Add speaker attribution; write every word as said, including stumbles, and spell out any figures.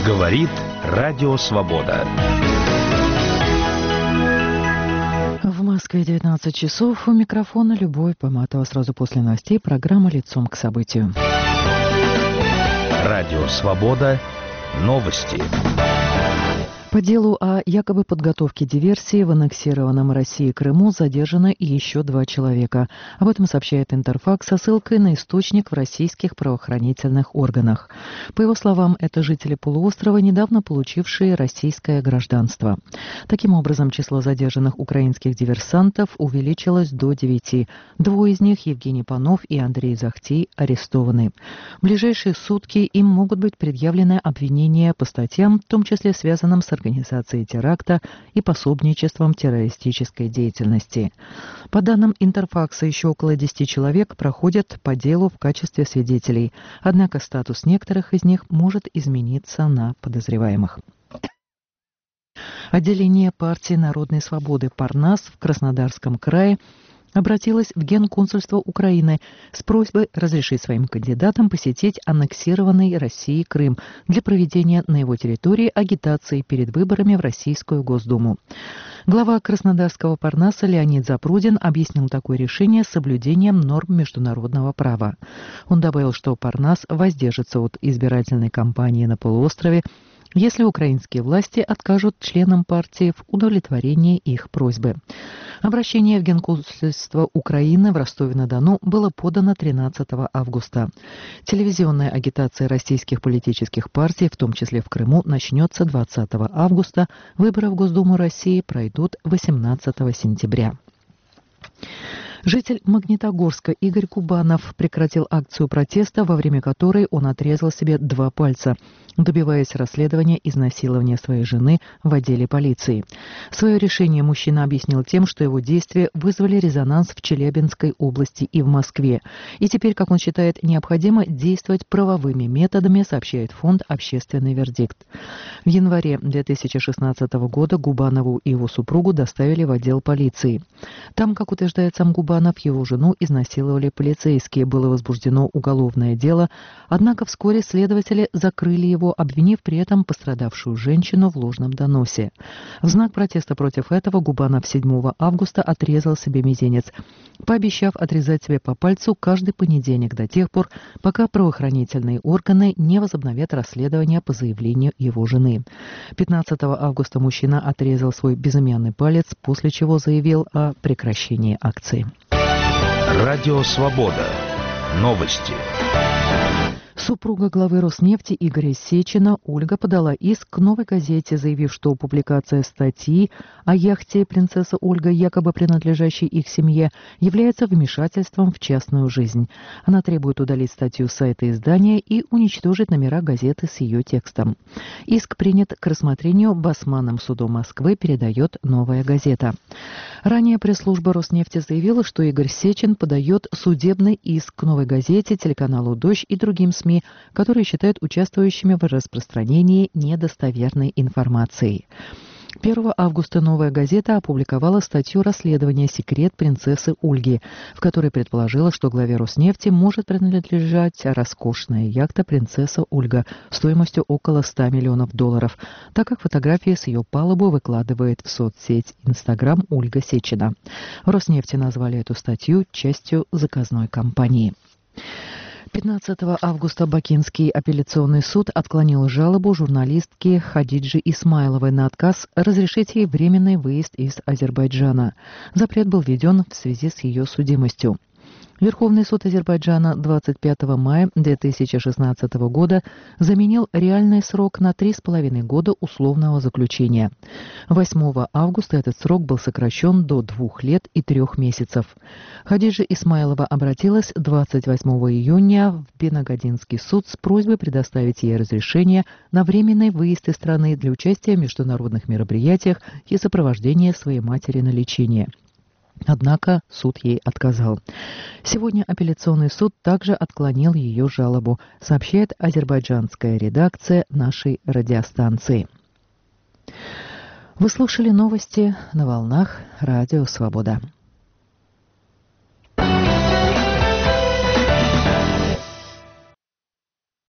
Speaker 1: Говорит Радио Свобода.
Speaker 2: В Москве девятнадцать часов. У микрофона Любовь Поматова. Сразу после новостей программа «Лицом к событию».
Speaker 1: Радио Свобода. Новости.
Speaker 2: По делу о якобы подготовке диверсии в аннексированном Россией Крыму задержано еще два человека. Об этом сообщает Интерфакс со ссылкой на источник в российских правоохранительных органах. По его словам, это жители полуострова, недавно получившие российское гражданство. Таким образом, число задержанных украинских диверсантов увеличилось до девяти. Двое из них, Евгений Панов и Андрей Захтей, арестованы. В ближайшие сутки им могут быть предъявлены обвинения по статьям, в том числе связанным с организацией теракта и пособничеством террористической деятельности. По данным Интерфакса, еще около десяти человек проходят по делу в качестве свидетелей, однако статус некоторых из них может измениться на подозреваемых. Отделение партии Народной свободы «Парнас» в Краснодарском крае обратилась в Генконсульство Украины с просьбой разрешить своим кандидатам посетить аннексированный Россией Крым для проведения на его территории агитации перед выборами в Российскую Госдуму. Глава Краснодарского Парнаса Леонид Запрудин объяснил такое решение соблюдением норм международного права. Он добавил, что Парнас воздержится от избирательной кампании на полуострове, если украинские власти откажут членам партии в удовлетворении их просьбы. Обращение в Генконсульство Украины в Ростове-на-Дону было подано тринадцатого августа. Телевизионная агитация российских политических партий, в том числе в Крыму, начнется двадцатого августа. Выборы в Госдуму России пройдут восемнадцатого сентября. Житель Магнитогорска Игорь Кубанов прекратил акцию протеста, во время которой он отрезал себе два пальца, добиваясь расследования изнасилования своей жены в отделе полиции. Свое решение мужчина объяснил тем, что его действия вызвали резонанс в Челябинской области и в Москве. И теперь, как он считает, необходимо действовать правовыми методами, сообщает фонд «Общественный вердикт». В январе две тысячи шестнадцатого года Губанову и его супругу доставили в отдел полиции. Там, как утверждает сам Губанов, его жену изнасиловали полицейские. Было возбуждено уголовное дело, однако вскоре следователи закрыли его, обвинив при этом пострадавшую женщину в ложном доносе. В знак протеста против этого Губанов седьмого августа отрезал себе мизинец, пообещав отрезать себе по пальцу каждый понедельник до тех пор, пока правоохранительные органы не возобновят расследование по заявлению его жены. пятнадцатого августа мужчина отрезал свой безымянный палец, после чего заявил о прекращении акции.
Speaker 1: Радио Свобода. Новости.
Speaker 2: Супруга главы Роснефти Игоря Сечина Ольга подала иск к «Новой газете», заявив, что публикация статьи о яхте «Принцесса Ольга», якобы принадлежащей их семье, является вмешательством в частную жизнь. Она требует удалить статью с сайта издания и уничтожить номера газеты с ее текстом. Иск принят к рассмотрению Басманным судом Москвы, передает «Новая газета». Ранее пресс-служба Роснефти заявила, что Игорь Сечин подает судебный иск к «Новой газете», телеканалу «Дождь» и другим СМИ, которые считают участвующими в распространении недостоверной информации. первого августа «Новая газета» опубликовала статью расследования «Секрет принцессы Ольги», в которой предположила, что главе Роснефти может принадлежать роскошная яхта «Принцесса Ольга» стоимостью около ста миллионов долларов, так как фотографии с ее палубы выкладывает в соцсеть Инстаграм Ольга Сечина. В Роснефти назвали эту статью частью заказной кампании. пятнадцатого августа Бакинский апелляционный суд отклонил жалобу журналистки Хадиджи Исмайловой на отказ разрешить ей временный выезд из Азербайджана. Запрет был введен в связи с ее судимостью. Верховный суд Азербайджана двадцать пятого мая две тысячи шестнадцатого года заменил реальный срок на три с половиной года условного заключения. восьмого августа этот срок был сокращен до двух лет и трех месяцев. Хадиджа Исмайлова обратилась двадцать восьмого июня в Бенагадинский суд с просьбой предоставить ей разрешение на временный выезд из страны для участия в международных мероприятиях и сопровождения своей матери на лечение. Однако суд ей отказал. Сегодня апелляционный суд также отклонил ее жалобу, сообщает азербайджанская редакция нашей радиостанции. Вы слушали новости на волнах Радио Свобода.